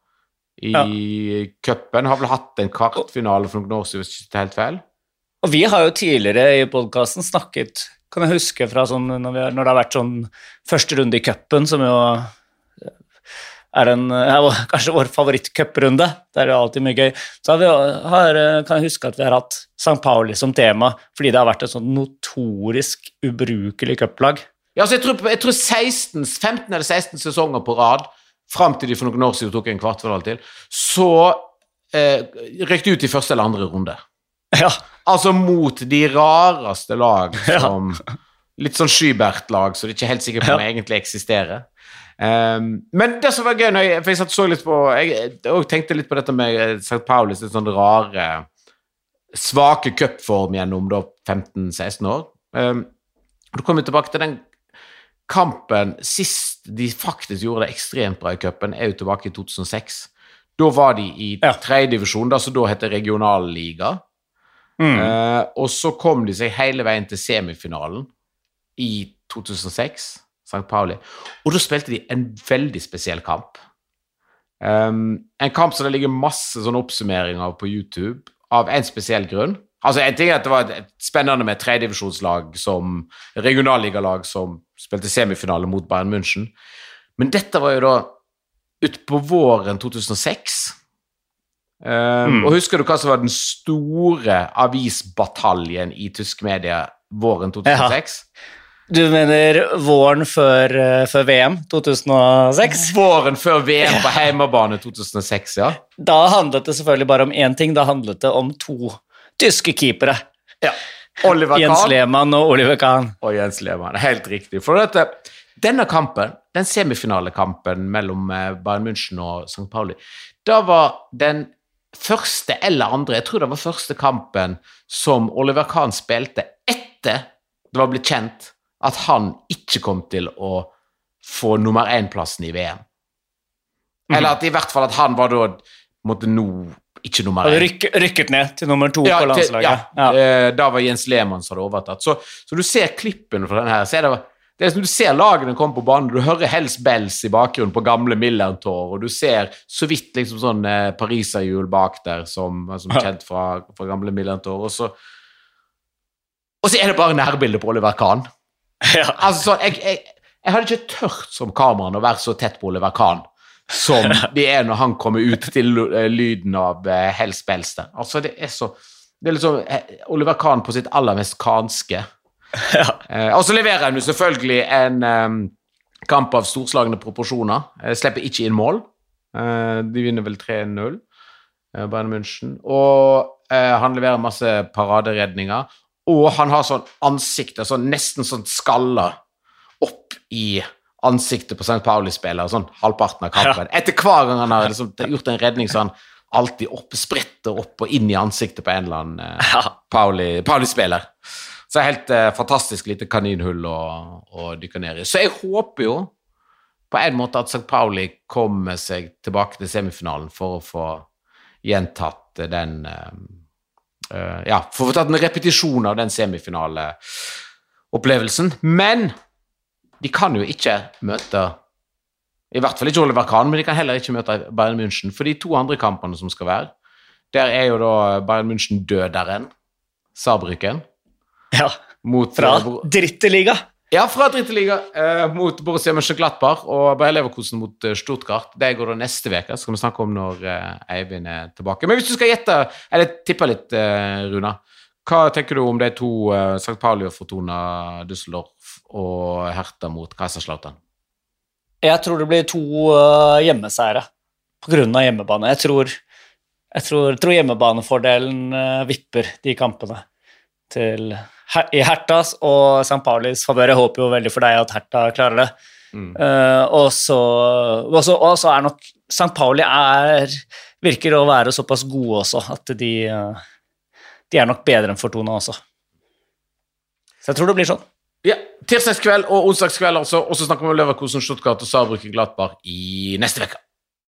i cupen, har vel hatt en kvartfinale for noen år siden, hvis ikke helt feil. Og vi har jo tidligere i podcasten snakket, kan jeg huske fra sånn, når det har vært sånn første runde i cupen, som jo kanskje vår favoritt-cuprunde, det jo alltid mye gøy. Så kan jeg huske at vi har hatt St. Pauli som tema, fordi det har vært et sånn notorisk ubrukelig cuplag. Ja, så jeg tror 15 eller 16 sesonger på rad, frem til de for noen år siden tok en kvartfinale til, så røkte ut i første eller andre runde. Ja. Altså mot de rareste lag, som litt sånn Skybert-lag, så det er ikke helt sikkert på om egentlig eksisterer. Men det som var gøy, for jeg så litt på, jeg tenkte litt på dette med St. Paulis, litt sånn rare, svake cupform gjennom 15-16 år. Da kom vi tilbake til den kampen sist de faktisk gjorde det ekstremt bra i cupen, jo tilbake i 2006. Da var de i 3. divisjon, så da heter regionalliga. Og så kom de seg hele veien til semifinalen i 2006, St. Pauli, og da spilte de en veldig spesiell kamp. En kamp som det ligger masse sånne oppsummeringer på YouTube, av en spesiell grunn. Altså, en ting at det var et spennende med 3-divisjonslag som regionalligalag som spilte semifinale mot Bayern München, men dette var jo da ut på våren 2006, Og husker du hva som var den store avisbataljen i tysk media våren 2006? Du mener våren før VM 2006? Våren før VM på heimebane 2006, ja. Da handlet det selvfølgelig bare om én ting, da handlet det om 2 tyske keepere. Ja. Oliver Kahn. Jens Lehmann og Oliver Kahn. Og Jens Lehmann, helt riktig. For denne kampen, den semifinalekampen mellom Bayern München og St. Pauli, da var den første eller andre, jeg tror det var første kampen som Oliver Kahn spilte etter det var blitt kjent at han ikke kom til å få nummer 1-plassen i VM. Eller at i hvert fall at han var da måtte nå ikke nummer 1. Rykket ned til nummer 2 på landslaget. Da var Jens Lehmann som hadde overtatt. Så du ser klippen fra denne her, så det som du ser lagene komme på banen, du hører Hells Bells i bakgrunnen på gamle Millern-tår, og du ser så vidt liksom sånn Pariserhjul bak der, som kjent fra gamle Millern-tår, og så er det bare nærbildet på Oliver Kahn. Ja. Altså, jeg hadde ikke tørt som kameraen å være så tett på Oliver Kahn, som det når han kommer ut til lyden av Hells Bells der. Altså, det er liksom Oliver Kahn på sitt aller mest kanske. Ja. Og så leverer han jo selvfølgelig en kamp av storslagne proporsjoner. Slipper ikke inn mål. De vinner vel 3-0, Bayern München. Og han leverer masse paraderedninger. Og han har sånn ansikter, sånn nesten sånn skaller opp i ansiktet på St. Pauli-spillere, sånn halvparten av kampen. Ja. Etter hver gang han har liksom gjort en redning, så han alltid spretter opp og inn i ansiktet på en eller annen Pauli-spiller. Så det helt fantastisk lite kaninhull å dykke ned i. Så jeg håper jo på en måte at St. Pauli kommer seg tilbake til semifinalen for å få gjentatt den for å få tatt en repetisjon av den semifinale-opplevelsen. Men de kan jo ikke møte, i hvert fall ikke Oliver Kahn, men de kan heller ikke møte Bayern München, for de 2 andre kampene som skal være, der er jo da Bayern München døderen, Saarbrücken. Ja, fra Dritteliga. Ja, fra Dritteliga mot Borussia Mönchengladbach og Bayer Leverkusen mot Stuttgart. Det går da neste veke, skal vi snakke om når Eivind tilbake. Men hvis du skal gjette, eller tippe litt, Runa, hva tenker du om de 2, St. Pauli og Fortuna Düsseldorf og Hertha mot Kaiserslautern? Jeg tror det blir 2 hjemmeseiere på grunn av hjemmebane. Jeg tror hjemmebanefordelen vipper de kampene i Hertas og St. Paulis favør. Jeg håper jo veldig for deg at Herta klarer det. Og så nok St. Pauli virker å være såpass gode også, at de nok bedre enn Fortuna også. Så jeg tror det blir sånn. Ja, tirsdagskveld og onsdagskveld altså, og så snakker vi om Leverkusen, Stuttgart og Saarbrücken Gladbach i neste veke.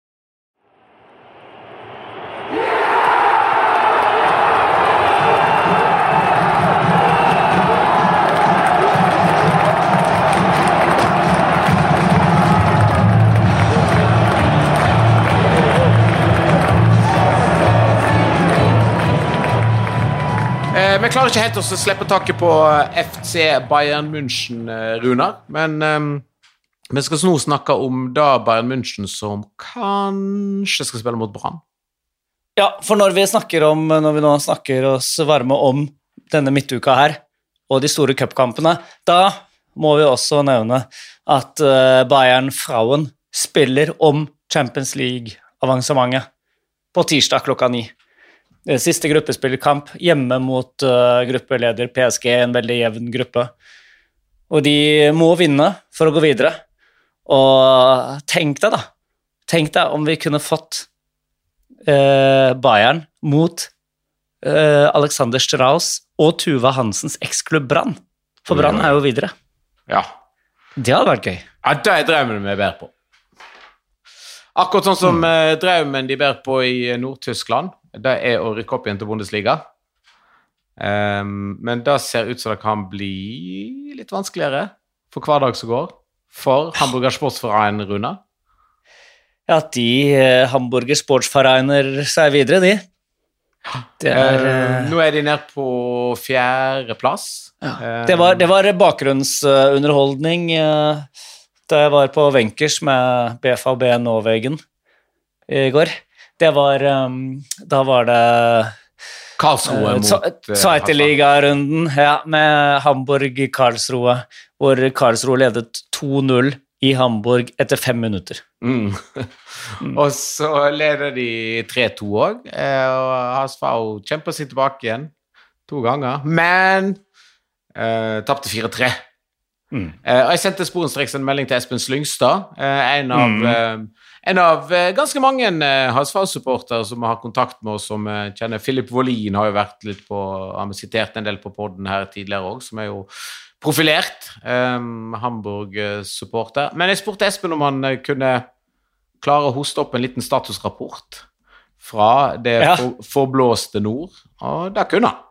Vi klarer ikke helt å slippe taket på FC Bayern München, Runar, men vi skal nå snakke om da Bayern München som kanskje skal spille mot Brann. Ja, for når vi nå snakker oss varme om denne midtuka her, og de store cupkampene, da må vi også nevne at Bayern Frauen spiller om Champions League-avansementet på tirsdag klokka 9. Siste gruppespillkamp hjemme mot gruppeleder PSG, en veldig jevn gruppe. Og de må vinne for å gå videre. Og tenk deg om vi kunne fått Bayern mot Alexander Strauss og Tuva Hansens eksklubb Brann. For Brann er jo videre. Ja. Det hadde vært gøy. Ja, det er drømmen vi ber på. Akkurat sånn som drømmen de ber på i Nord-Tyskland, det er å rykke opp igjen til Bundesliga. Men det ser ut som det kan bli litt vanskeligere for hver dag som går. For Hamburger Sportsverein, Runa. Ja, de Hamburger Sportsvereiner seg videre, de. Nå er de nede på 4. plass. Ja. Det var bakgrunnsunderholdning da jeg var på Wenkers med BVB Norwegen i går. Det var da var det Karlsruhe mot Zweite Liga-runden, ja, med Hamburg-Karlsruhe, hvor Karlsruhe ledet 2-0 i Hamburg etter 5 minutter. Og så leder de 3-2 også, og HSV kjemper seg tilbake igjen 2 ganger, men tappte 4-3. Jeg sendte sporenstreks en melding til Espen Slyngstad, en av ganske mange HSV-supportere som har kontakt med oss, som kjenner Philip Wåhlin, har jo vært litt på, han har sitert en del på podden her tidligere også, som jo profilert Hamburg-supporter. Men jeg spurte Espen om han kunne klare å hoste opp en liten statusrapport fra det forblåste nord, og det kunne han.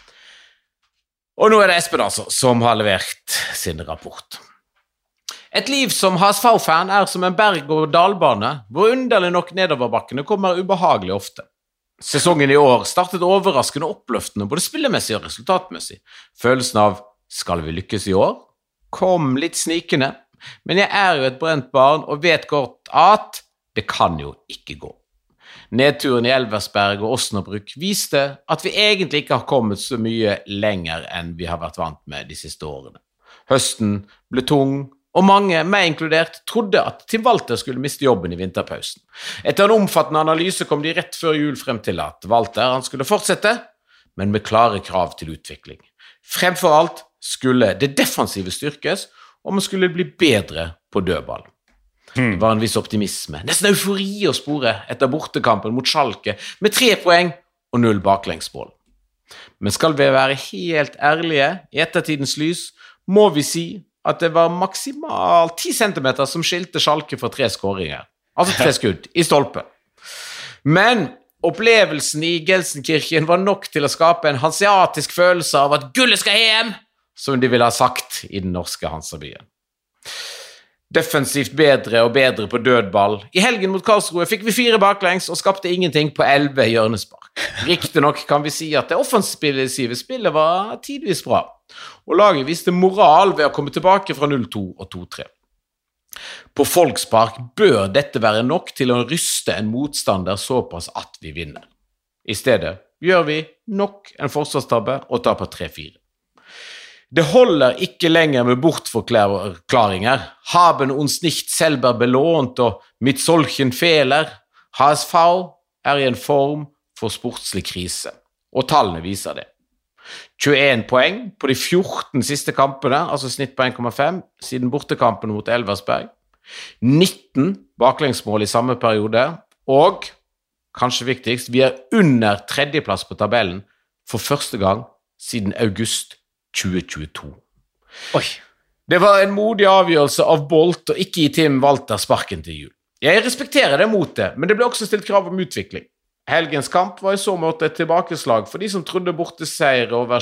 Og nå det Espen altså, som har levert sin rapport. Et liv som HSV-fan som en berg- og dalbane, hvor underlig nok nedoverbakkene kommer ubehagelig ofte. Sesongen i år startet overraskende oppløftende, både spillemessig og resultatmessig. Følelsen av, skal vi lykkes i år? Kom litt snikende, men jeg jo et brent barn og vet godt at det kan jo ikke gå. Nedturen i Elversberg og Osnabrück viste at vi egentlig ikke har kommet så mye lenger enn vi har vært vant med de siste årene. Høsten ble tung, og mange, meg inkludert, trodde at Tim Walter skulle miste jobben i vinterpausen. Etter en omfattende analyse kom de rett før jul frem til at Walter han skulle fortsette, men med klare krav til utvikling. Fremfor alt skulle det defensive styrkes, og man skulle bli bedre på dødball. Det var en viss optimisme, nesten eufori å spore etter bortekampen mot Schalke med 3 poeng og 0 baklengsmål. Men skal vi være helt ærlige, i ettertidens lys, må vi si at det var maksimalt 10 centimeter som skilte Schalke for 3 skåringer, altså 3 skudd i stolpe. Men opplevelsen i Gelsenkirchen var nok til å skape en hanseatisk følelse av at gullet skal hjem, som de ville ha sagt i den norske Hansabyen. Defensivt bedre og bedre på dødball. I helgen mot Karlsruhe fikk vi 4 baklengs og skapte ingenting på 11 hjørnespark. Riktig nok kan vi si at det offensive spillet var tidvis bra, og laget viste moral ved å komme tilbake fra 0-2 og 2-3. På Folkspark bør dette være nok til å ryste en motstander såpass at vi vinner. I stedet gjør vi nok en forsvarstabbe og taper 3-4. Det holder ikke lenger med bortforklaringer. Haben uns nicht selber belohnt og mit solchen Fehler. HSV i en form for sportslig krise, og tallene viser det. 21 poeng på de 14 siste kampene, altså snitt på 1,5, siden bortekampen mot Elversberg. 19 baklengsmål i samme periode, og, kanskje viktigst, vi under 3. plass på tabellen for første gang siden august 2022. Oi. Det var en modig avgjørelse av Bolt å ikke gi Tim Walter sparken til jul. Jeg respekterer det motet, men det ble også stilt krav om utvikling. Helgens kamp var i så måte et tilbakeslag for de som trodde borteseieren over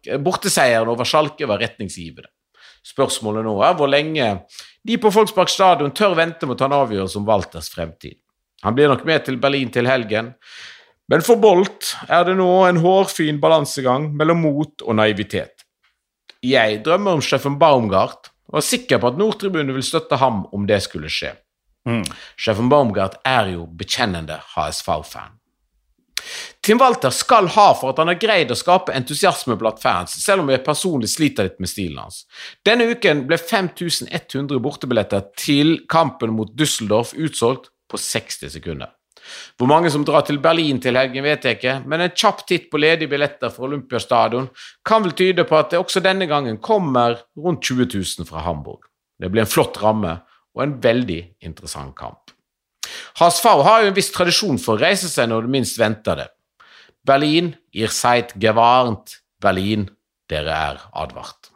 Schalke var retningsgivende. Spørsmålet nå hvor lenge de på Folkspark stadion tør vente med å ta en avgjørelse om Walters fremtid. Han blir nok med til Berlin til helgen, men for Bolt det nå en hårfin balansegang mellom mot og naivitet. Jeg drømmer om Steffen Baumgart, og sikker på at Nordtribunen vil støtte ham om det skulle skje. Steffen Baumgart jo bekjennende HSV-fan. Tim Walter skal ha for at han har greid å skape entusiasme blant fans, selv om jeg personlig sliter litt med stilen hans. Denne uken ble 5100 bortebilletter til kampen mot Düsseldorf utsolgt på 60 sekunder. Hvor mange som drar til Berlin til helgen vet jeg ikke, men en kjapp titt på ledige billetter fra Olympiastadion kan vel tyde på at det også denne gangen kommer rundt 20 000 fra Hamburg. Det blir en flott ramme og en veldig interessant kamp. HSV har jo en viss tradisjon for å reise seg når du minst venter det. Berlin ihr seid gewarnt. Berlin, dere advart.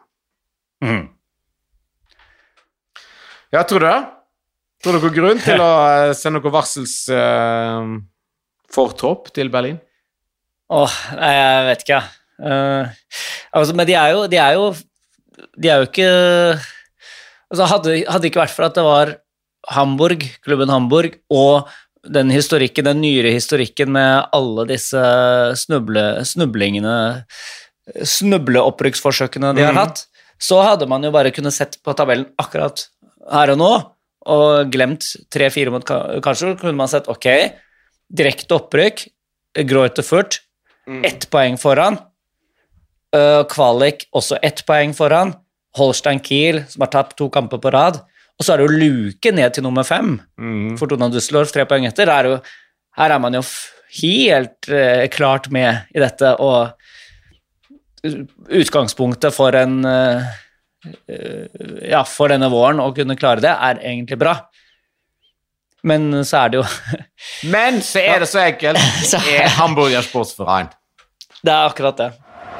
Ja, tror du det? Tror du noen grunn til å sende noen varsels fortropp til Berlin? Jeg vet ikke. Men de er jo ikke altså hadde det ikke vært for at det var Hamburg, klubben Hamburg, og den nyere historikken med alle disse snubleopprykksforsøkene de har hatt, så hadde man jo bare kunnet sett på tabellen akkurat her og nå, og glemt 3-4 mot, kanskje kunne man sett, ok, direkte opprykk, Greuther Fürth, 1 poeng foran, Kvalik også 1 poeng foran, Holstein Kiel, som har tapt 2 kamper på rad, og så er det jo luke ned til nummer 5, Fortuna Düsseldorf 3 poeng etter, her er man jo helt klart med i dette, og utgangspunktet for for denne våren å kunne klare det egentlig bra. Men så er det jo... Men så er det så enkelt. Det er Hamburger Sportsverein. Det er akkurat det.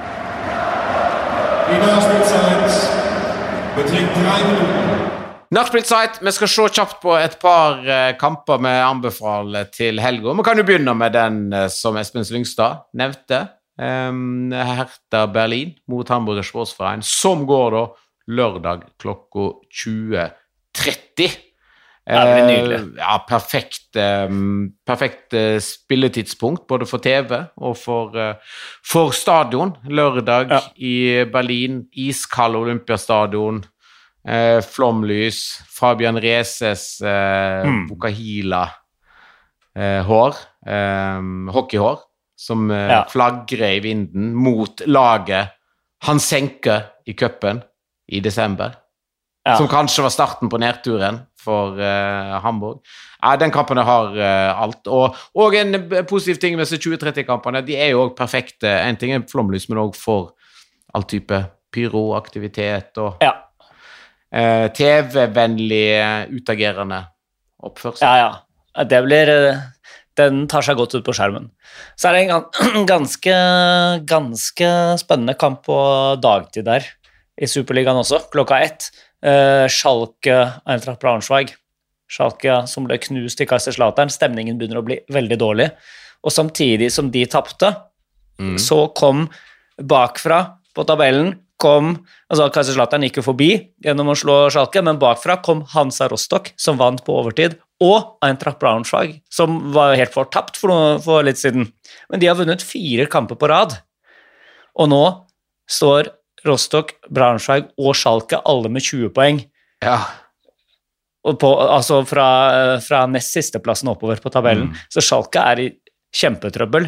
Nachspielzeit, vi skal se kjapt på et par kamper vi anbefaler til helga. Vi kan jo begynne med den som Espen Slyngstad nevnte. Hertha Berlin mot Hamburger Sportsverein, som går da lørdag klokka 20:30. Ja, det blir nydelig. Ja, perfekt spilletidspunkt, både for TV og for stadion. Lørdag i Berlin, iskald Olympiastadion, flomlys, Fabian Reses Bukahila hår, hockeyhår, som flagrer i vinden mot laget han senker i cupen i desember. Som kanskje var starten på nedturen for Hamburg. Ja, den kampen har alt. Og en positiv ting med disse 2030-kampene, de er jo også perfekte. En ting er flomlys, men også for all type pyroaktivitet og TV-vennlig utagerende oppførsel. Ja. Det blir... Den tar seg godt ut på skjermen. Så er det en ganske spennende kamp på dagtid der, i Superligaen også, klokka 1. Schalke, Eintracht Braunschweig. Schalke som ble knust i Kaiserslautern. Stemningen begynner å bli veldig dårlig. Og samtidig som de tappte, så kom bakfra på tabellen, Kaiserslautern gikk jo forbi gjennom å slå Schalke, men bakfra kom Hansa Rostock, som vant på overtid, og Eintracht Braunschweig, som var helt fortapt for litt siden. Men de har vunnet 4 kamper på rad. Og nå står Rostock, Braunschweig og Schalke alle med 20 poeng. Ja. Og altså fra nest siste plassen oppover på tabellen. Så Schalke er i kjempetrøbbel.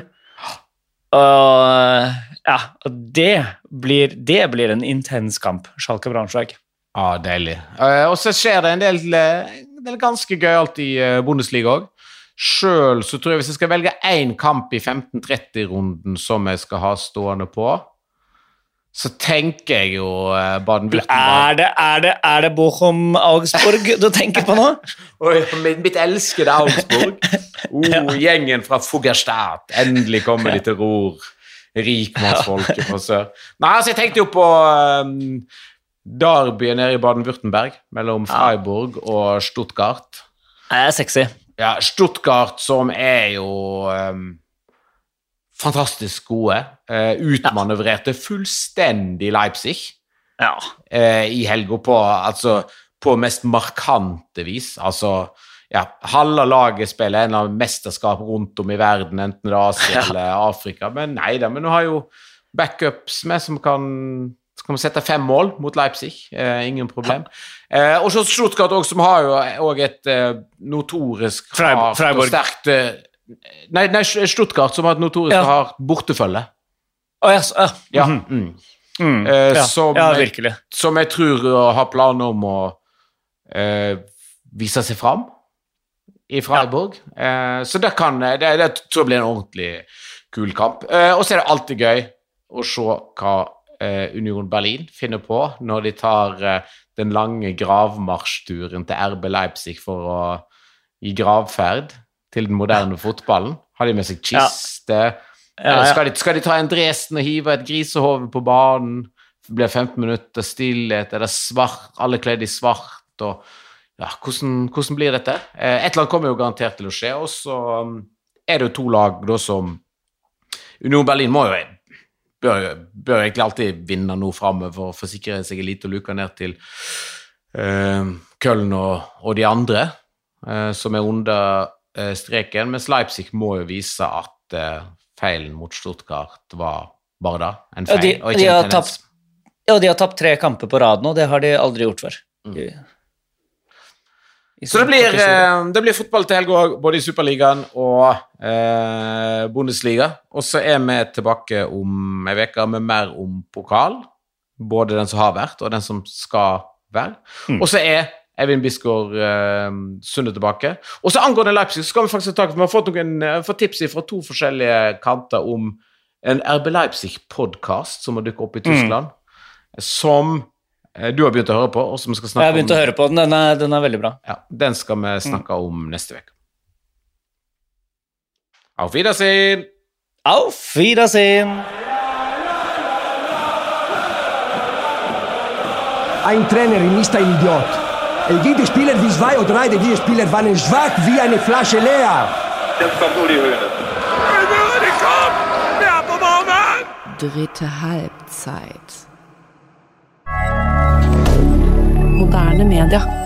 Og det blir en intens kamp, Schalke Braunschweig. Ja, deilig. Og så skjer det en del ganske gøyalt i Bundesliga også. Selv så tror jeg hvis jeg skal velge en kamp i 15-30-runden som jeg skal ha stående på, så tenker jeg jo Baden-Württemberg. Er det Bochum-Augsburg du tenker på nå? Mitt elskede Augsburg. Gjengen fra Fuggerstadt. Endelig kommer de til ror. Rikmannsfolket fra sør. Nei, altså jeg tenkte jo på Derby nede i Baden-Württemberg mellom Freiburg og Stuttgart. Det er sexy. Ja, Stuttgart som er jo fantastisk gode, utmanøvrerte fullstendig Leipzig i helga på mest markante vis. Halve laget spiller en eller annen mesterskap rundt om i verden, enten det er Asia eller Afrika, men nå har jo backups med som kan sette 5 mål mot Leipzig, ingen problem. Og så Stuttgart også, som har jo også et notorisk hardt og sterkt... Nei, Stuttgart som har et notorisk hardt bortefølge. Virkelig. Som jeg tror har planer om å vise seg fram i Freiburg. Så det tror jeg blir en ordentlig kul kamp. Og så er det alltid gøy å se hva Union Berlin finner på når de tar den lange gravmarsjturen til RB Leipzig for å gi gravferd til den moderne fotballen. Har de med seg kiste? Skal de ta en Dresden og hive et grisehove på banen? Det blir 15 minutter stillhet, er det svart, alle kledd i svart, og hvordan blir dette? Et eller annet kommer jo garantert til å skje, og så er det jo 2 lag da som Union Berlin bør egentlig alltid vinne noe fremover for å forsikre seg litt og luke ned til Köln og de andre som er under streken, mens Leipzig må jo vise at feilen mot Stuttgart var bare da, en feil, og ikke en tendens. De har tapt 3 kamper på rad nå, det har de aldri gjort før. Så det blir fotball til helga, både i Superligaen og Bundesliga. Og så vi tilbake om en uke med mer om pokal. Både den som har vært, og den som skal være. Og så Eivind Bisgaard Sunde tilbake. Og så angående Leipzig, så skal vi faktisk vi har fått tips fra 2 forskjellige kanter om en RB Leipzig-podcast som har dukket opp i Tyskland, som du har begynt å høre på, og som vi skal snakke om. Jeg har begynt å høre på den, den veldig bra. Ja, den skal vi snakke om neste vek. Auf Wiedersehen! Auf Wiedersehen! Ein Trainer ist ein Idiot. Jede Spieler wie 2 oder 3 der Spieler waren schwach wie eine Flasche leer. Jetzt kommt Uli Hoeneß. Dritte Halbzeit. Moderne Media.